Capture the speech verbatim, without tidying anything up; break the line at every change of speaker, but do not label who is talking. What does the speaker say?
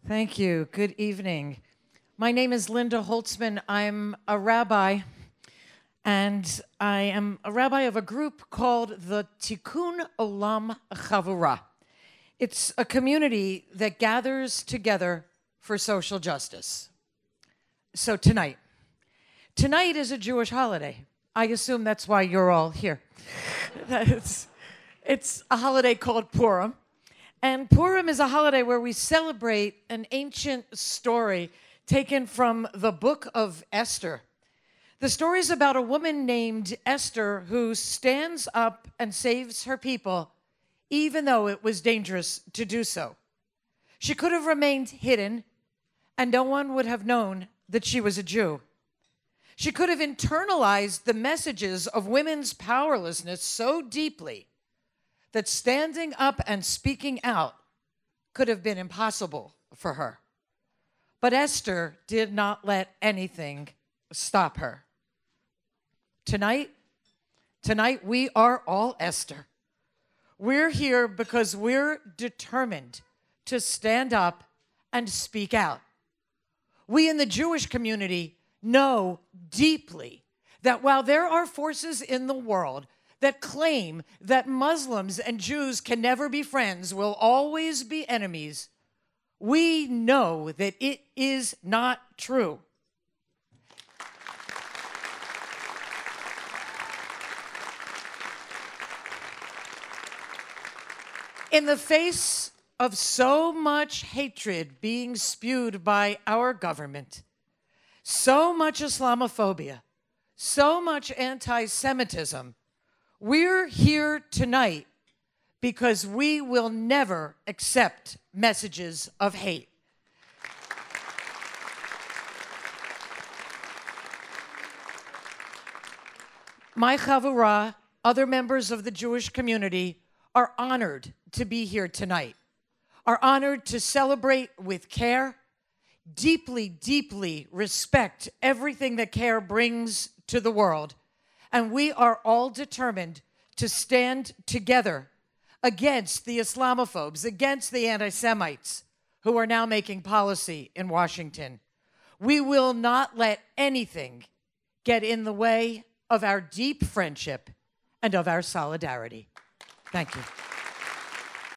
Thank you. Good evening. My name is Linda Holtzman. I'm a rabbi, and I am a rabbi of a group called the Tikkun Olam Chavurah. It's a community that gathers together for social justice. So tonight, tonight is a Jewish holiday. I assume that's why you're all here. it's, it's a holiday called Purim. And Purim is a holiday where we celebrate an ancient story taken from the book of Esther. The story is about a woman named Esther who stands up and saves her people, even though it was dangerous to do so. She could have remained hidden, and no one would have known that she was a Jew. She could have internalized the messages of women's powerlessness so deeply that standing up and speaking out could have been impossible for her. But Esther did not let anything stop her. Tonight, tonight we are all Esther. We're here because we're determined to stand up and speak out. We in the Jewish community know deeply that while there are forces in the world that claim that Muslims and Jews can never be friends, will always be enemies, we know that it is not true. In the face of so much hatred being spewed by our government, so much Islamophobia, so much anti-Semitism, we're here tonight because we will never accept messages of hate. My Chavurah, other members of the Jewish community, are honored to be here tonight, are honored to celebrate with care, deeply, deeply respect everything that care brings to the world. And we are all determined to stand together against the Islamophobes, against the anti-Semites who are now making policy in Washington. We will not let anything get in the way of our deep friendship and of our solidarity. Thank you.